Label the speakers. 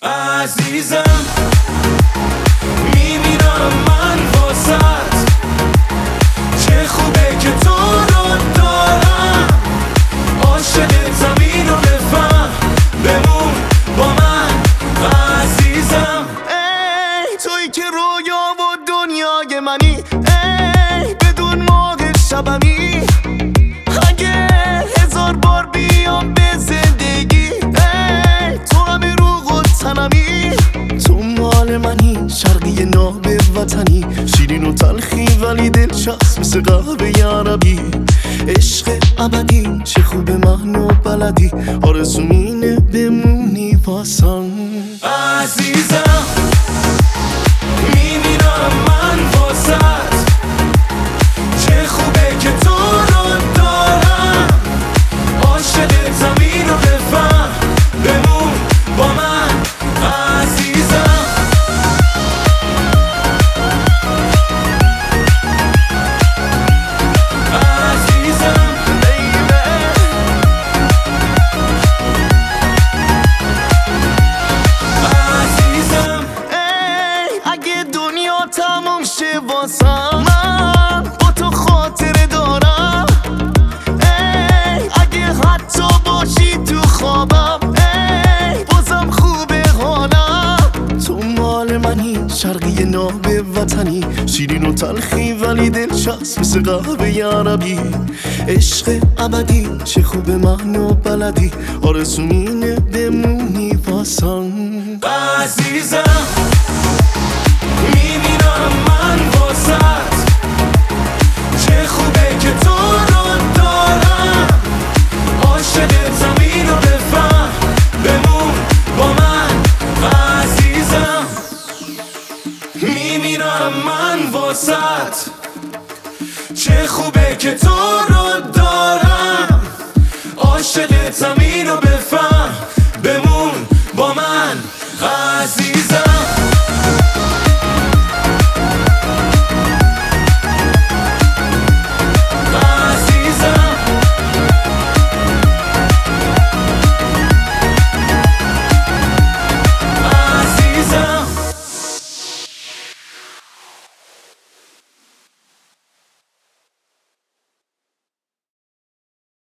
Speaker 1: عزیزم میمیرم من واسط، چه خوبه که تو رو دارم، عاشق زمین و بفهم، بمون با من عزیزم. ای توی که رویا و دنیای منی، ای بدون موقع شبمی، اگه 1000 بار بیام به زندگی، ای تو همه روح و تنمی، تو مال منی، شرقی ناب وطنی، شیرین و تلخی ولی دلچسب مثل قهوه عربی، عشق ابدی چه خوب من و بلدی، آرزوم اینه بمونی واسم عزیزم. میمیرم من واسط، چه خوبه که تو رو دارم، عاشق زمین و بفهم، بمون با من عزیزم. تموم شه واسم، من با تو خاطره دارم، ای اگه حتی باشی تو خوابم، ای بازم خوبه حالم، تو مال منی، شرقی ناب وطنی، شیرین و تلخی ولی دلچسب مثل قهوه عربی، عشق ابدی چه خوبه من و بلدی، آرزوم اینه بمونی واسم عزیزم. میمیرم من واسط، چه خوبه که تو رو دارم، عاشق زمین و بفهم، بمون با من عزیزم. میمیرم من واسط، چه خوبه که تو رو دارم، عاشق زمین و بفهم، بمون با من عزیزم.